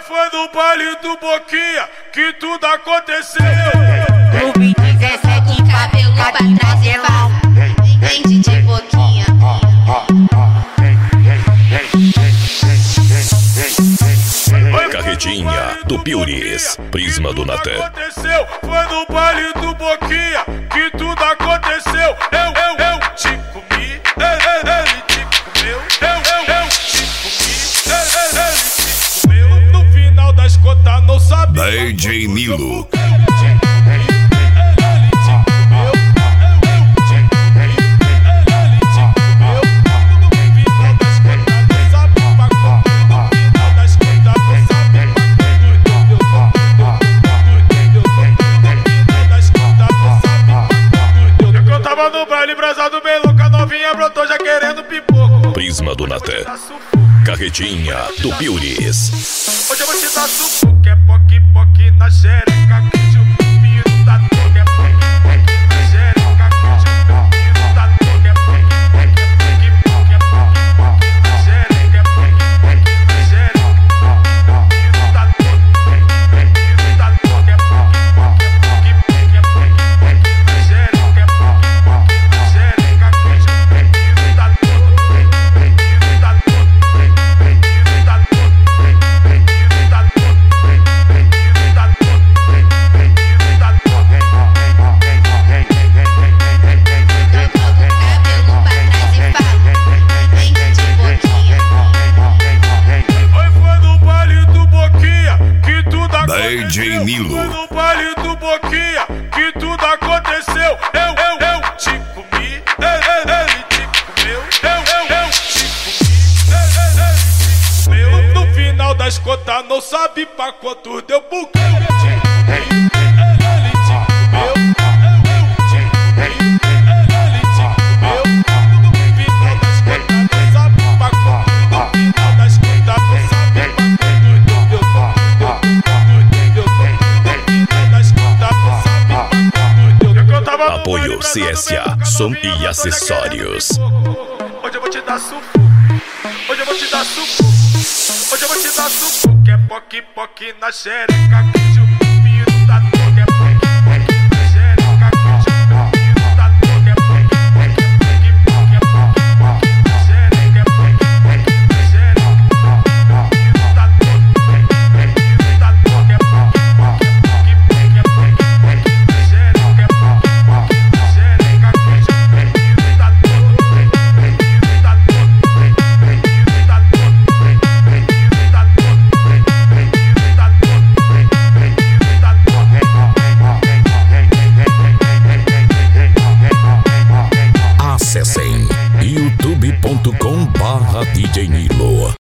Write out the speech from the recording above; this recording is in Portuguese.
foi no baile do Boquinha que tudo aconteceu. Clube 17, cabelo pra trás e vai. Vem DJ Boquinha. Carretinha do Piuris, Prisma do Naté. Aconteceu, foi no baile do Boquinha que tudo aconteceu. Eu te comi, ele te comeu. Eu te comi, ele te comeu. No final das contas não sabe. DJ Nilo. No baile brasado bem louca, novinha brotou já querendo pipoco. Prisma do Naté. Carretinha do Piuris. Hoje eu vou te dar suco, que é poque na xereca. Curte o piro da toga, é poque na xereca. Curte o piro da toga, é poque na xereca. É poque na xereca. Piro da toga, piro da toga, é poque na xereca. DJ Nilo. No baile do Boquinha que tudo aconteceu. Eu te comi, ele te comeu. Eu te comi, ele te comeu. No final das contas não sabe pra quanto deu buquê. Apoio CSA, som e acessórios. Hoje eu vou te dar suco. Hoje eu vou te dar suco. Hoje eu vou te dar suco. Que é poque na xereca. Curte o piro da toga, é poque na xereca. Curte o piro da toga, é poque na xereca. É poque na xereca. Piro da toga, piro da toga, é poque na xereca. Acessem youtube.com/DJ Nilo.